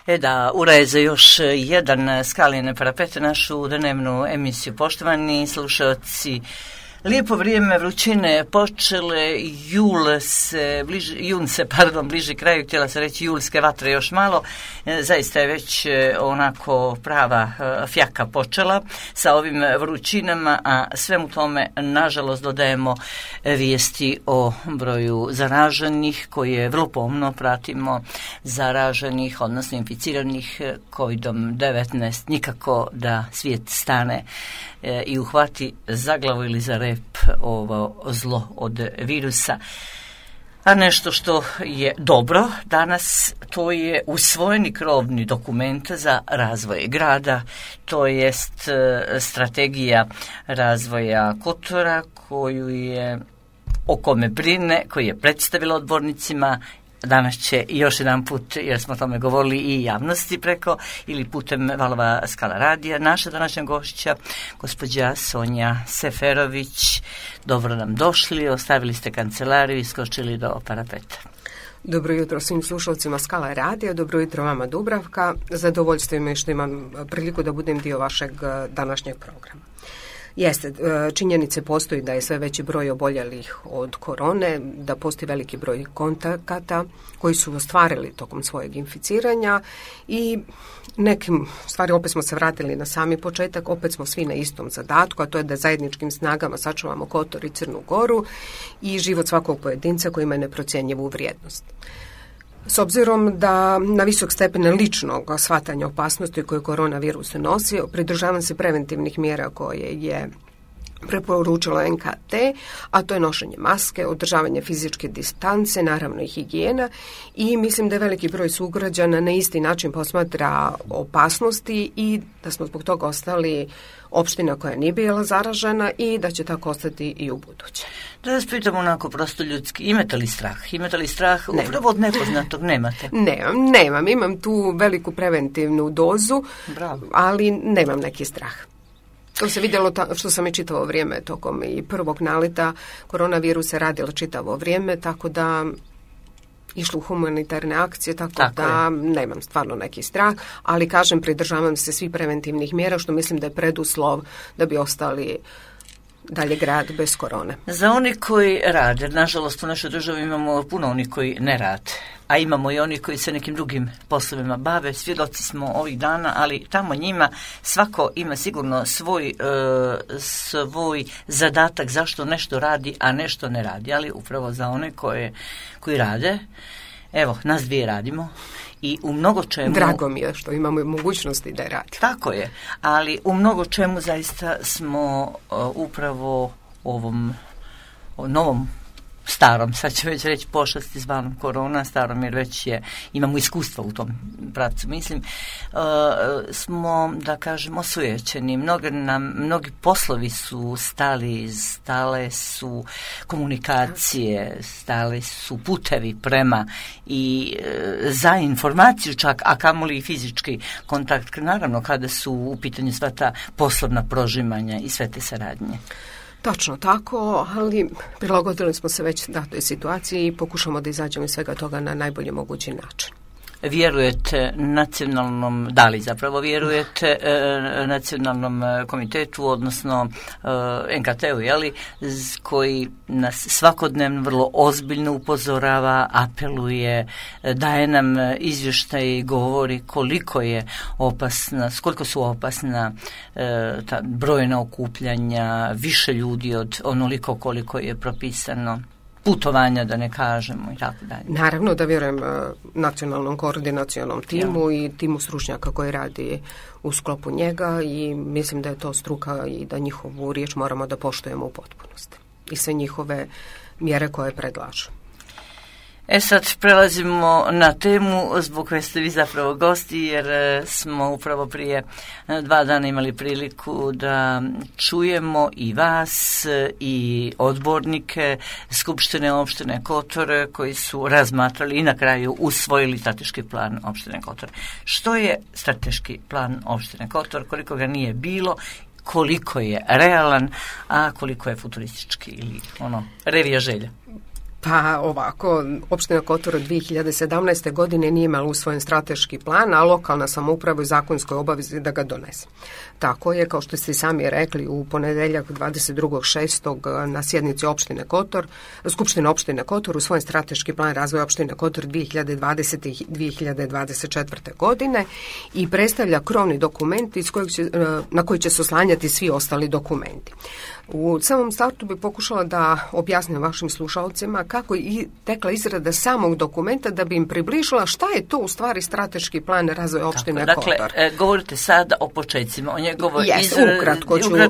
Da ureze još jedan Skaline parapete, našu dnevnu emisiju. Poštovani slušalci, lijepo vrijeme, vrućine počele, jun se bliži kraju, htjela se reći julske vatre još malo, zaista je već onako prava fjaka počela sa ovim vrućinama, a svemu tome nažalost dodajemo vijesti o broju zaraženih koje vrlo pomno pratimo, zaraženih, odnosno inficiranih COVID-19, nikako da svijet stane i uhvati za glavu ili za rep ovo zlo od virusa. A nešto što je dobro danas, to je usvojeni krovni dokument za razvoj grada, to jest strategija razvoja Kotora o kome brine, koji je predstavila odbornicima. Danas će još jedan put, jer smo o tome govorili i javnosti preko ili putem valova Skala radija, naša današnja gošća, gospođa Sonja Seferović. Dobro nam došli, ostavili ste kancelariju i skočili do parapeta. Dobro jutro svim slušalcima Skala radija, dobro jutro vama Dubravka. Zadovoljstvo mi je što imam priliku da budem dio vašeg današnjeg programa. Jeste, činjenice postoji da je sve veći broj oboljelih od korone, da postoji veliki broj kontakata koji su ostvarili tokom svojeg inficiranja i nekim stvari opet smo se vratili na sami početak, opet smo svi na istom zadatku, a to je da zajedničkim snagama sačuvamo Kotor i Crnu Goru i život svakog pojedinca koji ima neprocjenjivu vrijednost. S obzirom da na visok stepen ličnog shvatanja opasnosti koje koronavirus nosi, pridržavam se preventivnih mjera koje je preporučilo NKT, a to je nošenje maske, održavanje fizičke distance, naravno i higijena, i mislim da je veliki broj sugrađana na isti način posmatra opasnosti i da smo zbog toga ostali opština koja nije bila zaražena i da će tako ostati i u buduće. Da vas pitam onako prosto ljudski, imate li strah? Imate li strah upravo od nepoznatog? Nemate? Nemam. Imam tu veliku preventivnu dozu, ali nemam neki strah. To se vidjelo što sam i čitavo vrijeme tokom i prvog naleta koronavirusa radila čitavo vrijeme, tako da išlo u humanitarne akcije, tako da nemam stvarno neki strah, ali kažem, pridržavam se svih preventivnih mjera, što mislim da je preduslov da bi ostali dalje grad bez korone. Za oni koji rade, nažalost u našoj državi imamo puno onih koji ne rade, a imamo i oni koji se nekim drugim poslovima bave, svjedoci smo ovih dana, ali tamo njima svako ima sigurno svoj zadatak zašto nešto radi, a nešto ne radi, ali upravo za one koji rade, evo, nas dvije radimo. I u mnogo čemu... Drago mi je što imamo mogućnosti da je radimo. Tako je, ali u mnogo čemu zaista smo upravo ovom novom starom, sad ću već reći pošasti zvanom korona, starom jer već imamo iskustva u tom pravcu, mislim, smo, da kažem, osujećeni. Mnogi poslovi su stale su komunikacije, stale su putevi prema i za informaciju čak, a kamoli i fizički kontakt, naravno kada su u pitanju sva ta poslovna prožimanja i sve te saradnje. Točno tako, ali prilagodili smo se već datoj situaciji i pokušamo da izađemo iz svega toga na najbolji mogući način. Vjerujete vjerujete nacionalnom komitetu, odnosno NKT-u, koji nas svakodnevno vrlo ozbiljno upozorava, apeluje, daje nam izvještaj i govori koliko su opasna ta brojna okupljanja, više ljudi od onoliko koliko je propisano, putovanja da ne kažemo i tako dalje. Naravno da vjerujem nacionalnom koordinacionom timu i timu stručnjaka koji radi u sklopu njega i mislim da je to struka i da njihovu riječ moramo da poštujemo u potpunosti i sve njihove mjere koje predlažu. Sad prelazimo na temu zbog koje ste vi zapravo gosti, jer smo upravo prije 2 dana imali priliku da čujemo i vas i odbornike Skupštine opštine Kotor koji su razmatrali i na kraju usvojili strateški plan opštine Kotor. Što je strateški plan opštine Kotor, koliko ga nije bilo, koliko je realan, a koliko je futuristički ili revija želja? Pa ovako, opština Kotor od 2017. godine nije imala usvojen strateški plan, a lokalna samouprava je zakonskoj obavezi da ga donese. Tako je, kao što ste sami rekli, u ponedeljak 22.6. na sjednici opštine Kotor, Skupštine opštine Kotor usvojen strateški plan razvoja opštine Kotor 2020. i 2024. godine i predstavlja krovni dokument na koji će se oslanjati svi ostali dokumenti. U samom startu bi pokušala da objasnim vašim slušalcima kako je tekla izrada samog dokumenta da bi im približila šta je to u stvari strateški plan razvoja opštine Kotor. Dakle, govorite sada o počecima, o njegovoj ukratko ću,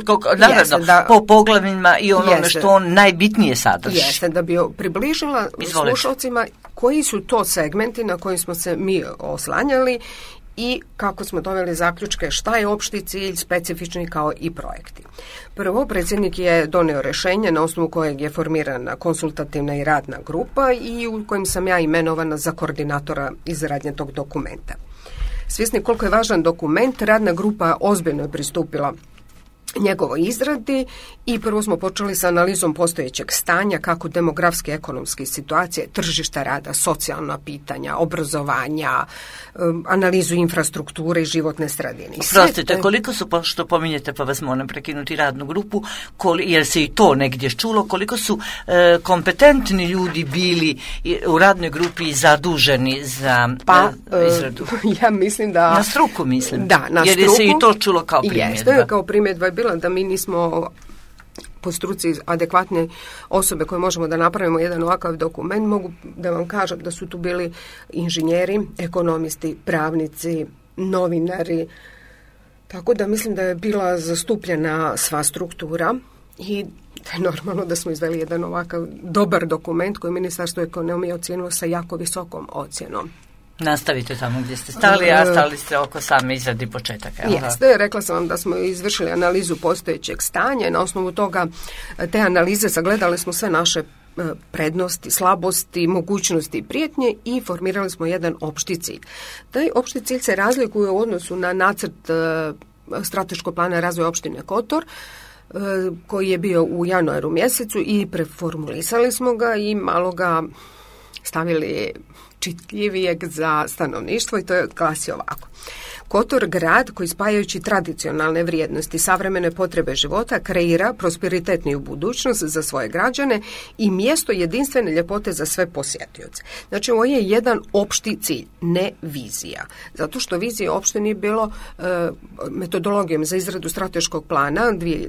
po poglavljima i onome što on najbitnije sadrži. Jeste, da bi približila slušalcima koji su to segmenti na kojim smo se mi oslanjali i kako smo doveli zaključke šta je opšti cilj, specifični kao i projekti. Prvo, predsjednik je doneo rješenje na osnovu kojeg je formirana konsultativna i radna grupa i u kojem sam ja imenovana za koordinatora izradnje tog dokumenta. Svjesni koliko je važan dokument, radna grupa ozbiljno je pristupila njegovoj izradi i prvo smo počeli sa analizom postojećeg stanja, kako demografske, ekonomske situacije, tržišta rada, socijalna pitanja, obrazovanja, analizu infrastrukture i životne sredine. Prostite, koliko su, što pominjete, pa vas moram prekinuti radnu grupu, jer se i to negdje čulo, koliko su kompetentni ljudi bili u radnoj grupi zaduženi za izradu? Ja mislim da... Na struku mislim. Da, na jer struku. Jer se i to čulo kao primjedba. Jeste, kao primjedba je bila da mi nismo po struci adekvatne osobe koje možemo da napravimo jedan ovakav dokument. Mogu da vam kažem da su tu bili inženjeri, ekonomisti, pravnici, novinari, tako da mislim da je bila zastupljena sva struktura i da je normalno da smo izveli jedan ovakav dobar dokument koji Ministarstvo ekonomije ocijenilo sa jako visokom ocjenom. Nastavite tamo gdje ste stali, a stali ste oko same izradi početaka. Jeste, rekla sam vam da smo izvršili analizu postojećeg stanja. Na osnovu toga, te analize sagledali smo sve naše prednosti, slabosti, mogućnosti i prijetnje i formirali smo jedan opšti cilj. Taj opšti cilj se razlikuje u odnosu na nacrt strateškog plana razvoja opštine Kotor, koji je bio u januaru mjesecu i preformulisali smo ga i malo ga stavili čitljivijeg za stanovništvo i to je glasi ovako. Kotor, grad koji spajajući tradicionalne vrijednosti, savremene potrebe života, kreira prosperitetniju budućnost za svoje građane i mjesto jedinstvene ljepote za sve posjetioce. Znači, ovo je jedan opšti cilj, ne vizija. Zato što vizija opšte nije bilo metodologijom za izradu strateškog plana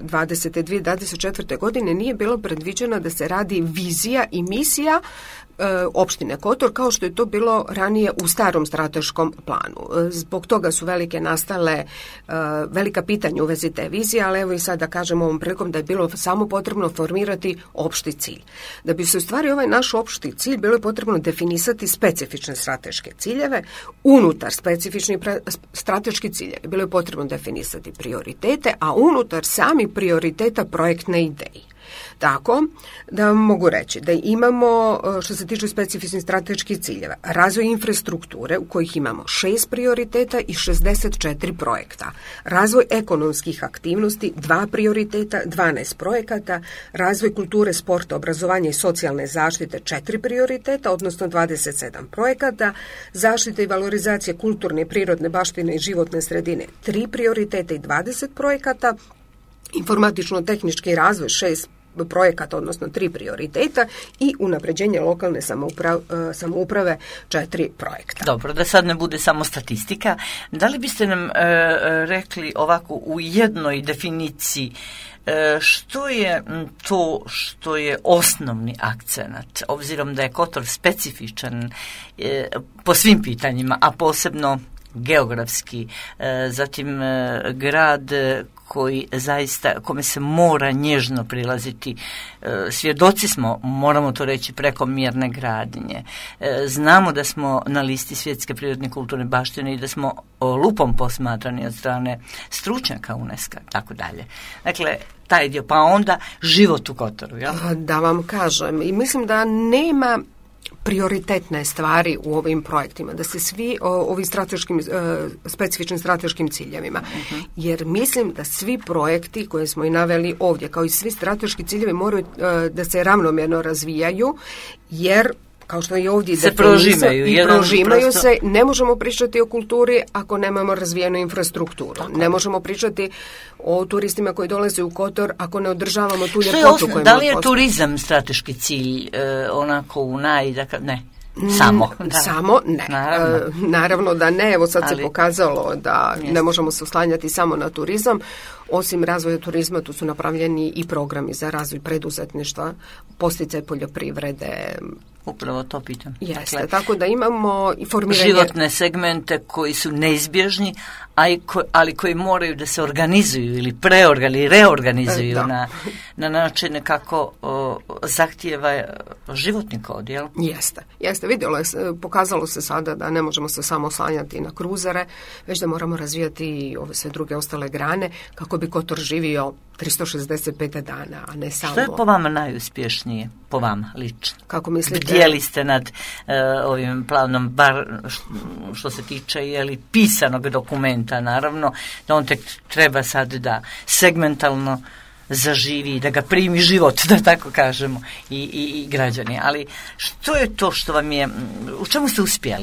2020-2024. godine nije bilo predviđeno da se radi vizija i misija opštine Kotor, kao što je to bilo ranije u starom strateškom planu. Zbog toga su nastale velika pitanja u vezi te vizije, ali evo i sad da kažem ovom prilikom da je bilo samo potrebno formirati opšti cilj. Da bi se ostvario ovaj naš opšti cilj, bilo je potrebno definisati specifične strateške ciljeve. Unutar specifičnih strateških ciljeva bilo je potrebno definisati prioritete, a unutar samih prioriteta projektne ideje. Tako da mogu reći da imamo, što se tiče specifičnih strateških ciljeva, razvoj infrastrukture u kojih imamo 6 prioriteta i 64 projekta, razvoj ekonomskih aktivnosti 2 prioriteta, 12 projekata, razvoj kulture, sporta, obrazovanja i socijalne zaštite 4 prioriteta, odnosno 27 projekata, zaštite i valorizacije kulturne i prirodne baštine i životne sredine 3 prioriteta i 20 projekata, informatično-tehnički razvoj 6 projekata, odnosno 3 prioriteta i unapređenje lokalne samouprave 4 projekta. Dobro, da sad ne bude samo statistika. Da li biste nam rekli ovako u jednoj definiciji što je to što je osnovni akcenat, obzirom da je Kotor specifičan po svim pitanjima, a posebno geografski, zatim grad koji zaista, kome se mora nježno prilaziti. Svjedoci smo, moramo to reći, prekomjerne gradnje. Znamo da smo na listi svjetske prirodne kulturne baštine i da smo lupom posmatrani od strane stručnjaka UNESCO, tako dalje. Dakle, taj dio, pa onda život u Kotoru. Ja? Da vam kažem, i mislim da nema prioritetne stvari u ovim projektima, da se svi ovim specifičnim strateškim ciljevima. Jer mislim da svi projekti koje smo i naveli ovdje, kao i svi strateški ciljevi, moraju da se ravnomjerno razvijaju, jer kao što je ovdje se prožimaju se. Ne možemo pričati o kulturi ako nemamo razvijenu infrastrukturu. Tako. Ne možemo pričati o turistima koji dolaze u Kotor ako ne održavamo tu ljepotu koju da li je turizam strateški cilj onako u ne? Samo ne. Naravno da ne. Evo sad se pokazalo da ne možemo se oslanjati samo na turizam. Osim razvoja turizma, tu su napravljeni i programi za razvoj preduzetništva, podsticaj poljoprivrede. Upravo to pitam. Jeste, dakle, tako da imamo i formiranje životne segmente koji su neizbježni, ali koji moraju da se organizuju ili reorganizuju na način kako zahtijeva životni kod, jel? Jeste, pokazalo se sada da ne možemo se samo oslanjati na kruzere, već da moramo razvijati i ove sve druge ostale grane kako bi Kotor živio 365 dana, a ne samo... Što je po vama najuspješnije? Po vama, lično? Kako mislite? Bdjeli ste nad ovim planom, bar što se tiče pisanog dokumenta, naravno, da on tek treba sad da segmentalno zaživi, da ga primi život, da tako kažemo, i građani. Ali što je to što vam je... U čemu ste uspjeli?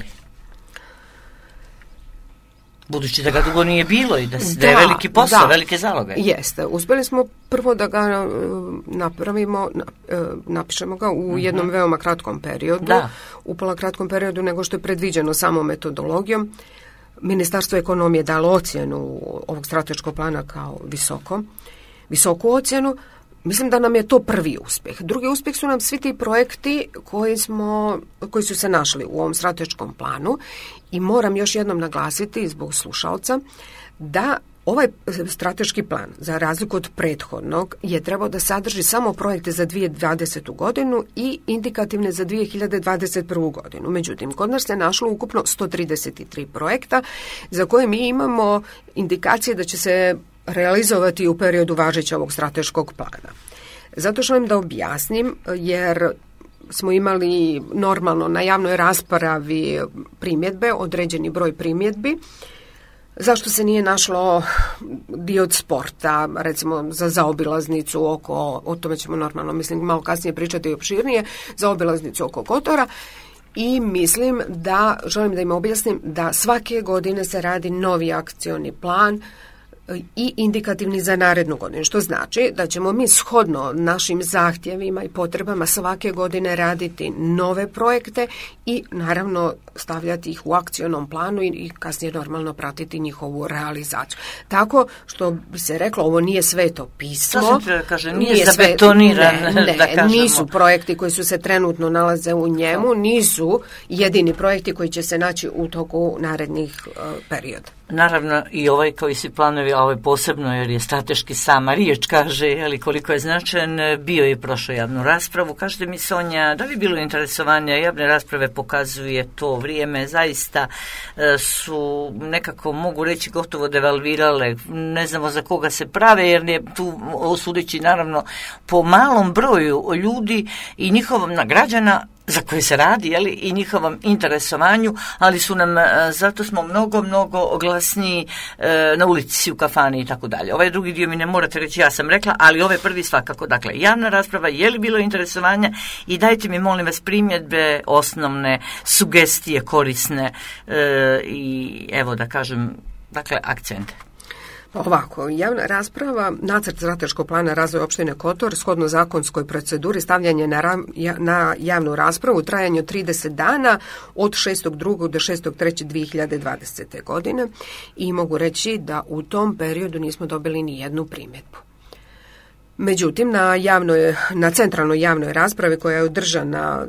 Budući da ga dugo nije bilo i da je veliki posao, velike zaloge. Jeste. Uspjeli smo prvo da ga napišemo ga u jednom veoma kratkom periodu, upola kratkom periodu nego što je predviđeno samom metodologijom. Ministarstvo ekonomije dalo ocjenu ovog strateškog plana kao visoku ocjenu. Mislim da nam je to prvi uspjeh. Drugi uspjeh su nam svi ti projekti koji su se našli u ovom strateškom planu i moram još jednom naglasiti zbog slušalca da ovaj strateški plan, za razliku od prethodnog, je trebao da sadrži samo projekte za 2020. godinu i indikativne za 2021. godinu. Međutim, kod nas se našlo ukupno 133 projekta za koje mi imamo indikacije da će se realizovati u periodu važeća ovog strateškog plana. Zato želim da objasnim, jer smo imali normalno na javnoj raspravi primjedbe, određeni broj primjedbi. Zašto se nije našlo dio od sporta, recimo za zaobilaznicu o tome ćemo normalno, mislim, malo kasnije pričati opširnije, zaobilaznicu oko Kotora. I želim da im objasnim da svake godine se radi novi akcioni plan i indikativni za narednu godinu, što znači da ćemo mi shodno našim zahtjevima i potrebama svake godine raditi nove projekte i naravno stavljati ih u akcionom planu i kasnije normalno pratiti njihovu realizaciju. Tako što bi se reklo, ovo nije sveto pismo. Nije zabetoniran. Nisu projekti koji su se trenutno nalaze u njemu, nisu jedini projekti koji će se naći u toku narednih perioda. Naravno i ovaj koji si planovi, a ovaj posebno jer je strateški sama riječ kaže, ali koliko je značajan, bio je prošao javnu raspravu. Kažete mi, Sonja, da li je bilo interesovanja? Javne rasprave pokazuje to vrijeme, zaista su nekako, mogu reći, gotovo devalvirale, ne znamo za koga se prave, jer je tu osudeći naravno po malom broju ljudi i njihovom građana za koje se radi, i njihovom interesovanju, ali su nam, zato smo mnogo glasniji na ulici, u kafani i tako dalje. Ovaj drugi dio mi ne morate reći, ja sam rekla, ali ovaj prvi svakako. Dakle, javna rasprava, je li bilo interesovanja i dajte mi, molim vas, primjedbe, osnovne, sugestije, korisne i evo da kažem, dakle, akcente. Ovako, javna rasprava, nacrt strateškog plana razvoja opštine Kotor, shodno zakonskoj proceduri, stavljanje na javnu raspravu u trajanju 30 dana od 6.2. do 6.3.2020. godine i mogu reći da u tom periodu nismo dobili ni jednu primjedbu. Međutim, na centralnoj javnoj raspravi koja je održana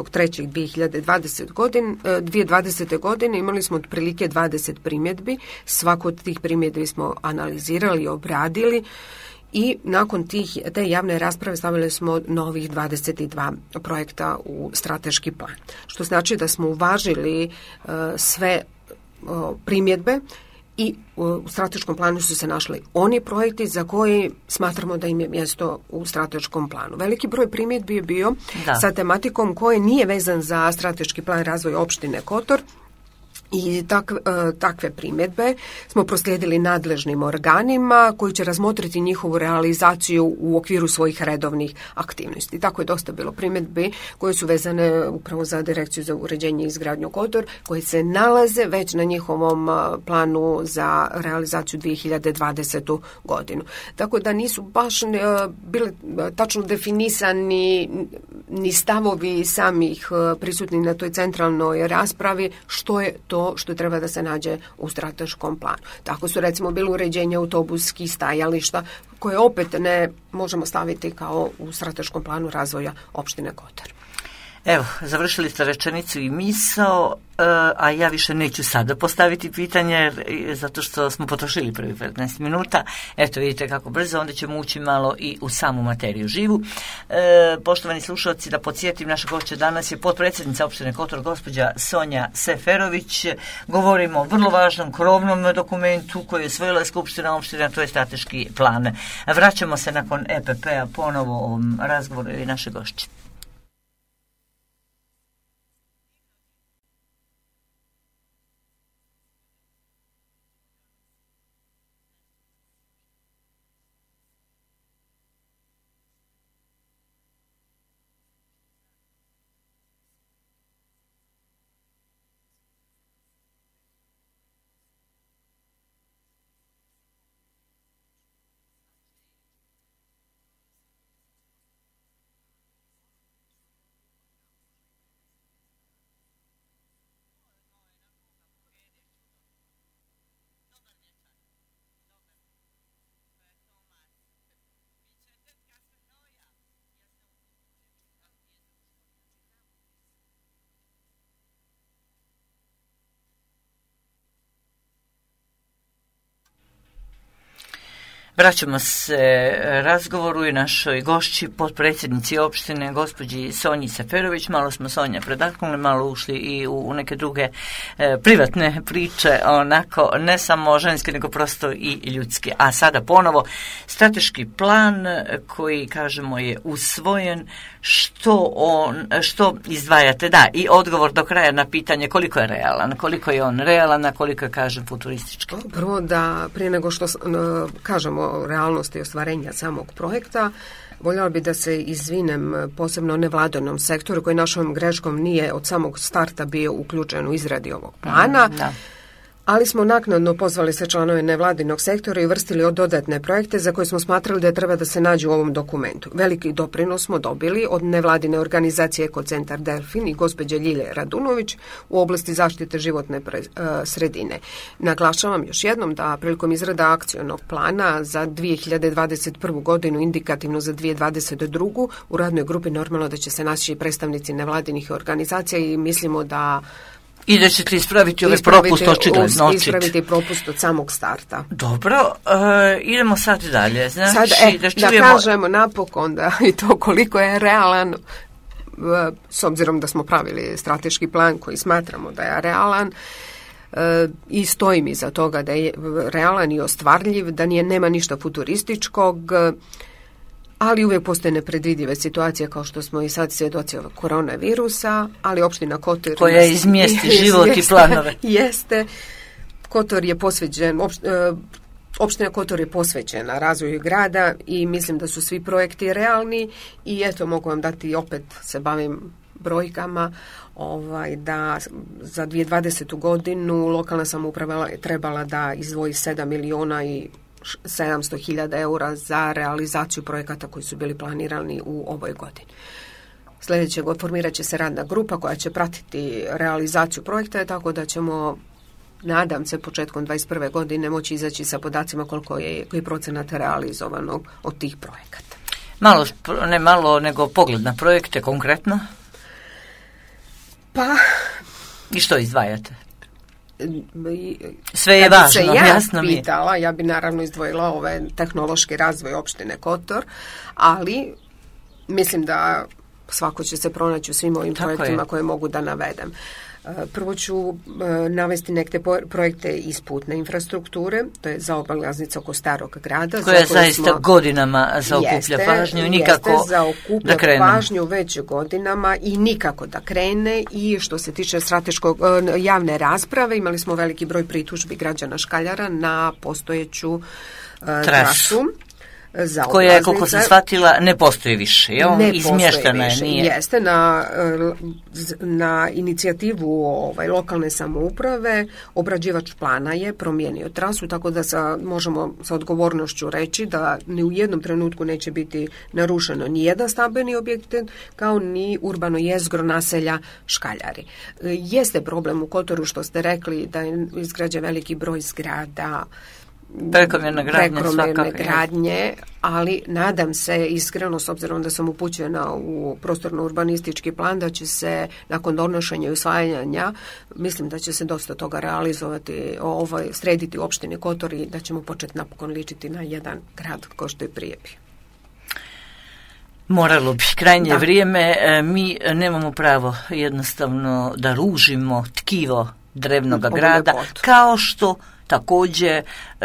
4.3.2020. godine imali smo otprilike 20 primjedbi. Svaku od tih primjedbi smo analizirali, obradili i nakon te javne rasprave stavili smo novih 22 projekta u strateški plan. Što znači da smo uvažili sve primjedbe i u strateškom planu su se našli oni projekti za koji smatramo da im je mjesto u strateškom planu. Veliki broj primjedbi je bio sa tematikom koji nije vezan za strateški plan razvoja opštine Kotor, i takve primjedbe smo proslijedili nadležnim organima koji će razmotriti njihovu realizaciju u okviru svojih redovnih aktivnosti. Tako je dosta bilo primjedbi koje su vezane upravo za Direkciju za uređenje i izgradnju Kotor, koje se nalaze već na njihovom planu za realizaciju 2020. godinu. Tako da nisu baš bili tačno definisani ni stavovi samih prisutnih na toj centralnoj raspravi što je to što treba da se nađe u strateškom planu. Tako su recimo bili uređenje autobuskih stajališta koje opet ne možemo staviti kao u strateškom planu razvoja opštine Kotor. Evo, završili ste rečenicu i misao, a ja više neću sada postaviti pitanje, zato što smo potrošili prvi 15 minuta. Eto, vidite kako brzo, onda ćemo ući malo i u samu materiju živu. Poštovani slušalci, da podsjetim, naša gošća danas je potpredsjednica opštine Kotor, gospođa Sonja Seferović. Govorimo o vrlo važnom krovnom dokumentu koji je usvojila Skupština opštine, to je strateški plan. Vraćamo se nakon EPP-a ponovo o ovom razgovoru i naše gošće. Vraćamo se razgovoru i našoj gošći, potpredsjednici opštine, gospođi Sonji Seferović. Malo smo Sonja predahnuli, malo ušli i u neke druge privatne priče, onako ne samo ženske, nego prosto i ljudske. A sada ponovo strateški plan koji, kažemo, je usvojen. Što izdvajate? Da, i odgovor do kraja na pitanje koliko je realan, koliko je on realan, a koliko je, kažem, futuristički. Prvo da, prije nego što kažemo o realnosti ostvarenja samog projekta, voljela bi da se izvinem posebno nevladinom sektoru koji našom greškom nije od samog starta bio uključen u izradi ovog plana. Da. Ali smo naknadno pozvali sve članove nevladinog sektora i uvrstili dodatne projekte za koje smo smatrali da treba da se nađu u ovom dokumentu. Veliki doprinos smo dobili od nevladine organizacije Ekocentar Delfin i gospođe Ljilje Radunović u oblasti zaštite životne sredine. Naglašavam još jednom da prilikom izrada akcionog plana za 2021. godinu, indikativno za 2022. u radnoj grupi normalno da će se naći predstavnici nevladinih organizacija i mislimo da i da ćete ispraviti ove propust očigledno. Ispraviti propust od samog starta. Dobro, idemo sad dalje. Znači, sad, da kažemo napokon da i to koliko je realan, s obzirom da smo pravili strateški plan koji smatramo da je realan, i stojim iza toga da je realan i ostvarljiv, da nema ništa futurističkog, ali uvijek postoje nepredvidive situacije kao što smo i sad svjedoci ovog koronavirusa, ali opština Kotor koja izmjesti život i planove. Jeste. Kotor je posvećen, opština Kotor je posvećena razvoju grada i mislim da su svi projekti realni i eto mogu vam dati, opet se bavim brojkama, da za 2020. godinu lokalna samouprava je trebala da izdvoji 7 miliona i 700.000 eura za realizaciju projekata koji su bili planirani u ovoj godini. Sljedeće formirat će se radna grupa koja će pratiti realizaciju projekta, tako da ćemo, nadam se, početkom 2021. godine moći izaći sa podacima koji procenat realizovanog od tih projekata. Ne malo, nego pogled na projekte konkretno? Pa... I što izdvajate? Sve je važno, jasno mi je. Pitala, ja bi naravno izdvojila ovaj tehnološki razvoj opštine Kotor, ali mislim da svako će se pronaći u svim ovim projektima koje mogu da navedem. Prvo ću navesti neke projekte iz putne infrastrukture, to je zaobilaznica oko Starog grada. Koja zaista godinama zaokuplja pažnju i nikako da krene. Pažnju već godinama i nikako da krene. I što se tiče javne rasprave, imali smo veliki broj pritužbi građana Škaljara na postojeću trasu. Koja je, koliko sam shvatila, ne postoji više, izmještena je, nije. Jeste, na inicijativu lokalne samouprave obrađivač plana je promijenio trasu, tako da možemo sa odgovornošću reći da ni u jednom trenutku neće biti narušeno ni jedan stambeni objekt, kao ni urbano jezgro naselja Škaljari. Jeste problem u Kotoru što ste rekli da je izgrađen veliki broj zgrada, prekomjerne gradnje, ali nadam se iskreno, s obzirom da sam upućena u prostorno-urbanistički plan, da će se nakon donošenja i usvajanja, mislim da će se dosta toga realizovati, srediti u opštini Kotor i da ćemo početi napokon ličiti na jedan grad kao što je prije bio. Moralo bi, krajnje vrijeme, mi nemamo pravo jednostavno da ružimo tkivo drevnog grada, kao što također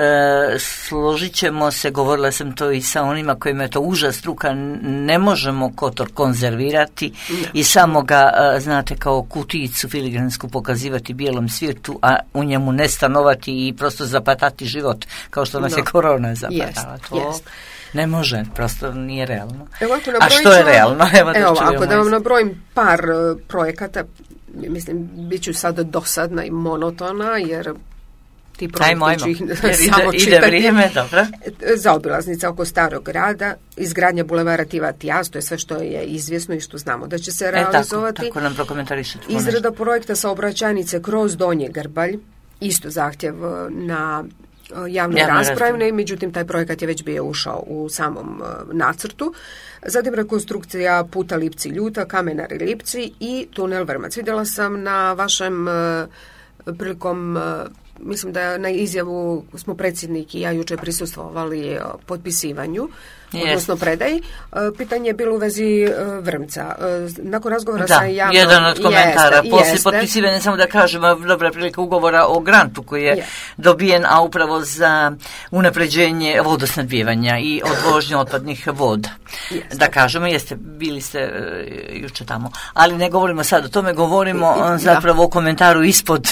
složit ćemo se, govorila sam to i sa onima kojima je to užas struka, ne možemo Kotor konzervirati i samo ga, znate, kao kutijicu filigransku pokazivati bijelom svijetu, a u njemu ne stanovati i prosto zapatati život, kao što nas je korona zapatala. Ne može, prosto nije realno. A što je realno? Ako da vam nabrojim par projekata, mislim, bit ću sad dosadna i monotona, jer ti projekti ću ih samo čitati. Ide vrijeme, dobro. Zaobilaznica oko Starog grada, izgradnja bulevara Tivatijas, to je sve što je izvjesno i što znamo da će se realizovati. Tako nam prokomentarišete. Izrada projekta saobraćajnice kroz Donji Grbalj, isto zahtjev na javnoj raspravi, međutim taj projekat je već bio ušao u samom nacrtu. Zatim rekonstrukcija puta Lipci-Ljuta, Kamenari-Lipci i tunel Vrmac. Vidjela sam na vašem prilikom, mislim da na izjavu smo predsjednik i ja jučer prisustvovali potpisivanju, odnosno predaji. Pitanje je bilo u vezi Vrmca. Nakon razgovora sa javnom... jedan od komentara. Poslije potpisivanja, samo da kažem, dobra prilika ugovora o grantu koji je dobijen, a upravo za unapređenje vodosnadbijevanja i odvožnje otpadnih voda. Da kažemo, bili ste jučer tamo. Ali ne govorimo sad o tome, govorimo zapravo o komentaru ispod.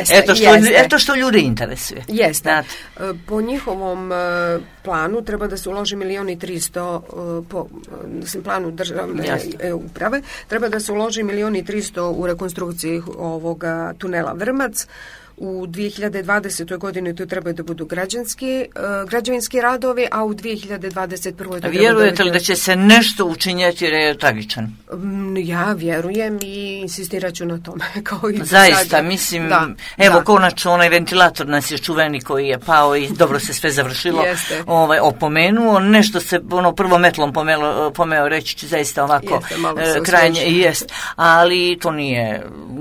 Eto što ljude interesuje. Jeste. Po njihovom planu treba da se uloži 1.300.000 po planu državne uprave, treba da se uloži 1.300.000 u rekonstrukciji ovoga tunela Vrmac. U 2020. godini tu trebaju da budu građevinski radovi, a u 2021. Vjerujete li da će se nešto učinjeti jer je tragičan? Ja vjerujem i insistirat ću na tome. Kao i zaista, mislim, konačno onaj ventilator nas je čuveni koji je pao i dobro se sve završilo, opomenuo, nešto se prvo metlom pomeo, reći ću zaista ovako krajnje jest, ali to nije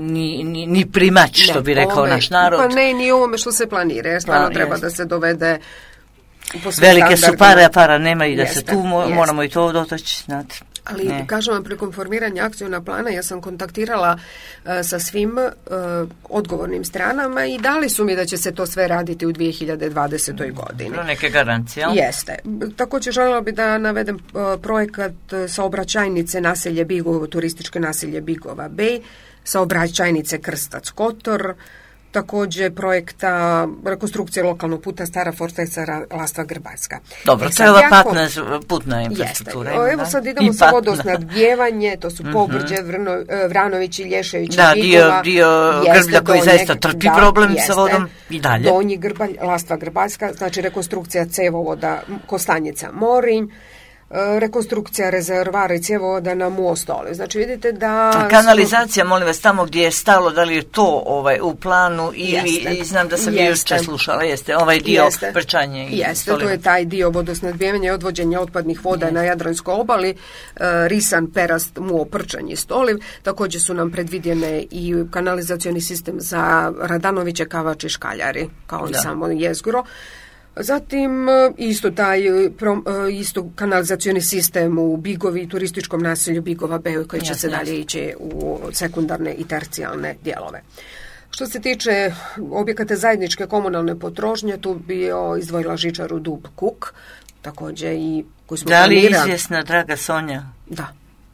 ni primać, što bi rekao naš narod. Pa ne, ni ovome što se planira, jer stvarno treba da se dovede velike su pare, a para nema i da se tu moramo i to dotaći, znate. Ali kažem vam, prilikom formiranja akcijnog plana ja sam kontaktirala sa svim odgovornim stranama i dali su mi da će se to sve raditi u 2020. godini. Neke garancije. Jeste. Također željela bi da navedem projekat saobraćajnice naselje Bigovo, turističke naselje Bigova Bej, saobraćajnice Krstac Kotor, također projekta rekonstrukcije lokalnog puta Stara Forteca Lastva Grbaljska. Dobro, to je ova putna infrastruktura. Evo sad idemo sa vodosnadbijevanje, to su Pogrđe, Vranović i Lješević i Bigova. Dio Grblja koji zaista trpi problem sa vodom i dalje. Donji Grbalj, Lastva Grbaljska, znači rekonstrukcija cevovoda Kostanjica Morinj, rekonstrukcija rezervara i cjevovoda na Mostole. Znači vidite da... Kanalizacija, molim vas, tamo gdje je stalo, da li je to u planu ili znam da sam jučer slušala, ovaj dio Prčanje i Stolivac. To je taj dio vodosnadbijevanja i odvođenja otpadnih voda na Jadranskoj obali, Risan, Perast, Muo, Prčanje i Stoliv. Također su nam predvidjene i kanalizacioni sistem za Radanoviće, Kavač i Škaljari, kao i samo jezgro. Zatim isto taj isto kanalizacioni sistem u Bigovi, turističkom naselju Bigova B koji će se dalje ići u sekundarne i tercijalne dijelove. Što se tiče objekata zajedničke komunalne potrošnje, tu bi izdvojila žičaru Dub Kuk, također i koju smo planirali. Da li je izvjesna, draga Sonja? Da.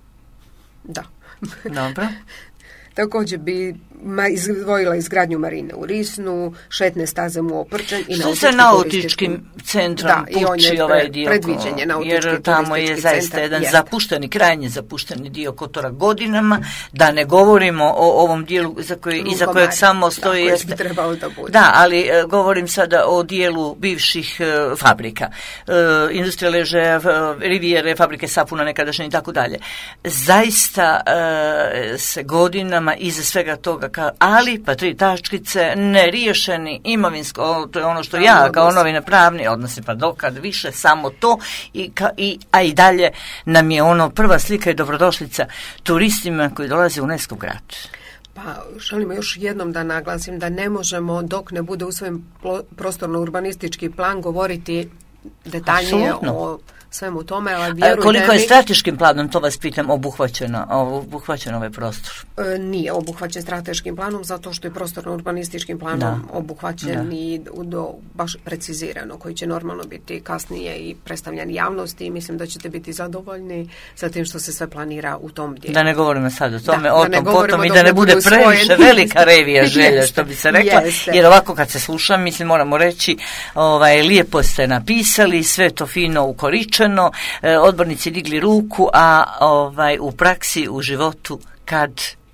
Dobro. Također bi izdvojila izgradnju marine u Risnu, šetne staze mu Oprčen i što se nautičkim centrom puči ovaj dio? Predviđenje nautički jer tamo je zaista jedan zapušteni, krajnje zapušteni dio Kotora godinama, da ne govorimo o ovom dijelu iza kojeg samo stoji. Bi trebalo da bude. Da, ali govorim sada o dijelu bivših fabrika. Industrija Leže, Rivijere, fabrike sapuna nekadašnje i tako dalje. Zaista se godinama iza svega toga ali pa 3 tačkice, neriješeni imovinsko, to je ono što ja kao novina pravni odnosi, pa dokad više samo to a i dalje nam je ono prva slika i dobrodošlica turistima koji dolaze u UNESCO grad. Pa želimo još jednom da naglasim da ne možemo dok ne bude usvojen prostorno-urbanistički plan govoriti detaljnije o svemu tome, ali vjerujte koliko je strateškim planom, to vas pitam, obuhvaćen ovaj prostor? Nije obuhvaćen strateškim planom, zato što je prostorno-urbanističkim planom obuhvaćen i baš precizirano, koji će normalno biti kasnije i predstavljen javnosti i mislim da ćete biti zadovoljni sa tim što se sve planira u tom dijelu. Da ne govorimo sad o tome, o tom potom i da ne bude previše velika revija želja, što bi se rekla, jer ovako kad se slušam, mislim, moramo reći, lijepo ste napisali, sve to fino ukoričeno, odbornici digli ruku, a u praksi, u životu kad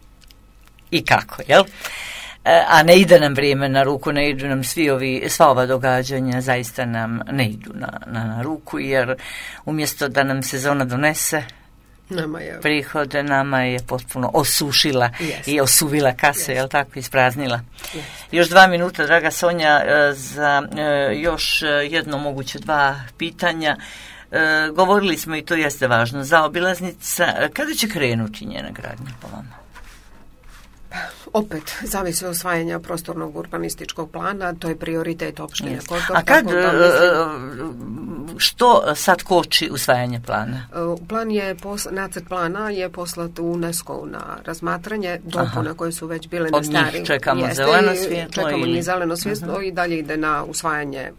i kako, jel? A ne ide nam vrijeme na ruku, ne idu nam sva ova događanja, zaista nam ne idu na ruku, jer umjesto da nam sezona donese prihode, nama je potpuno osušila i osuvila kase, jel tako, ispraznila. Još 2 minuta, draga Sonja, za još jedno moguće 2 pitanja. Govorili smo i to jeste važno, zaobilaznica, kada će krenuti njena gradnja po vama? Opet, zavisi od usvajanja prostornog urbanističkog plana, to je prioritet opštine Kotor. A kad, što sad koči usvajanje plana? Nacrt plana je poslat u UNESCO na razmatranje, dopune koje su već bile na stari. Od njih čekamo zeleno svjetlo? Čekamo njih zeleno svjetlo i dalje ide na usvajanje.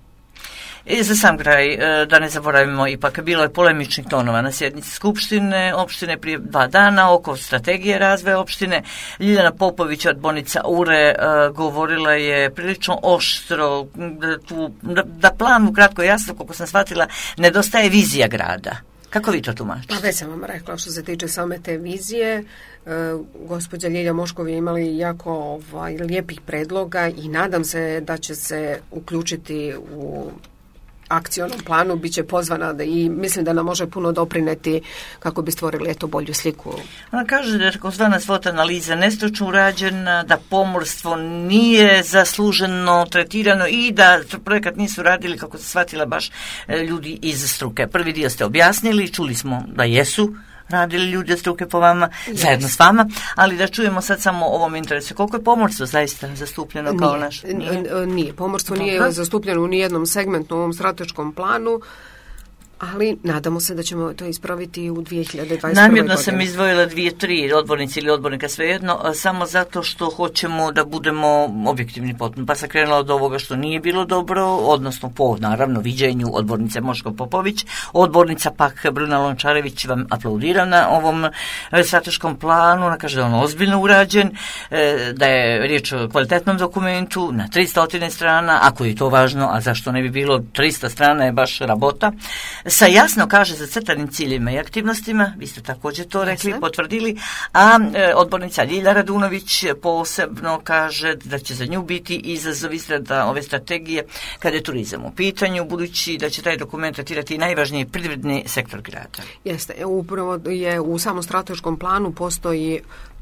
I za sam kraj, da ne zaboravimo, ipak bilo je polemičnih tonova na sjednici Skupštine opštine prije 2 dana oko strategije razvoja opštine. Ljiljana Popović, odbornica URE, govorila je prilično oštro da plan, ukratko jasno, koliko sam shvatila, nedostaje vizija grada. Kako vi to tumačite? Pa već sam vam rekla, što se tiče same te vizije, gospođa Ljilja Moškov je imali jako lijepih predloga i nadam se da će se uključiti u akcionom planu, bit će pozvana i mislim da nam može puno doprineti kako bi stvorili bolju sliku. Ona kaže da je takozvana SWOT analiza nestručno urađena, da pomorstvo nije zasluženo tretirano i da projekat nisu radili, kako se shvatila, baš ljudi iz struke. Prvi dio ste objasnili, čuli smo da jesu radili ljudi od struke po vama, zajedno s vama, ali da čujemo sad samo o ovom interesu. Koliko je pomorstvo zaista zastupljeno kao naš? Nije. Pomorstvo nije zastupljeno u nijednom segmentu u ovom strateškom planu, ali nadamo se da ćemo to ispraviti u 2021. Namjerno sam izdvojila 2-3 odbornici ili odbornika, svejedno, samo zato što hoćemo da budemo objektivni potpuno. Pa sam krenula od ovoga što nije bilo dobro, odnosno po, naravno, viđenju odbornice Moško Popović. Odbornica pak Bruna Lončarević vam aplaudira na ovom strateškom planu, ona kaže da je on ozbiljno urađen, da je riječ o kvalitetnom dokumentu na 300 strana, ako je to važno, a zašto ne bi bilo 300 strana je baš rabota, sa jasno kaže zacrtanim ciljima i aktivnostima, vi ste također to rekli, potvrdili, a odbornica Ljilja Radunović posebno kaže da će za nju biti izazov izrada ove strategije kada je turizam u pitanju, budući da će taj dokument tretirati najvažniji privredni sektor grada. Jeste, upravo je u samom strateškom planu postoji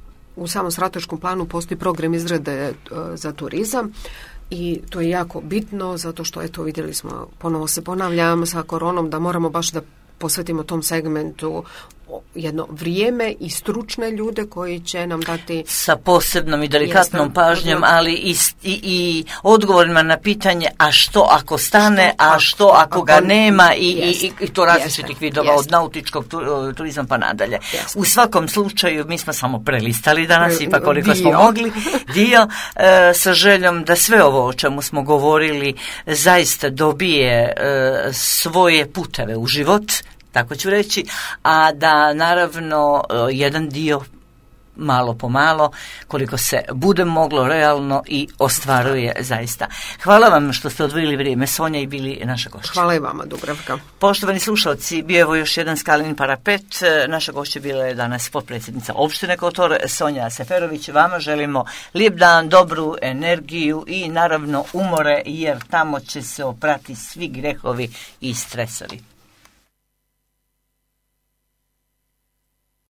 program izrade za turizam. I to je jako bitno zato što, eto, vidjeli smo, ponovo se ponavljam sa koronom, da moramo baš da posvetimo tom segmentu jedno vrijeme i stručne ljude koji će nam dati sa posebnom i delikatnom pažnjom, ali i odgovorima na pitanje a što ako stane, a što ako ga nema i to različitih vidova od nautičkog turizma pa nadalje. U svakom slučaju mi smo samo prelistali danas ipak koliko smo mogli dio sa željom da sve ovo o čemu smo govorili zaista dobije svoje puteve u život, tako ću reći, a da naravno jedan dio malo po malo, koliko se bude moglo realno i ostvaruje zaista. Hvala vam što ste odvojili vrijeme, Sonja, i bili naša gošća. Hvala i vama, Dubravka. Poštovani slušalci, bio je ovo još jedan Skalin parapet. Naša gošća bila je danas potpredsjednica opštine Kotor, Sonja Seferović. Vama želimo lijep dan, dobru energiju i naravno umore, jer tamo će se oprati svi grehovi i stresovi.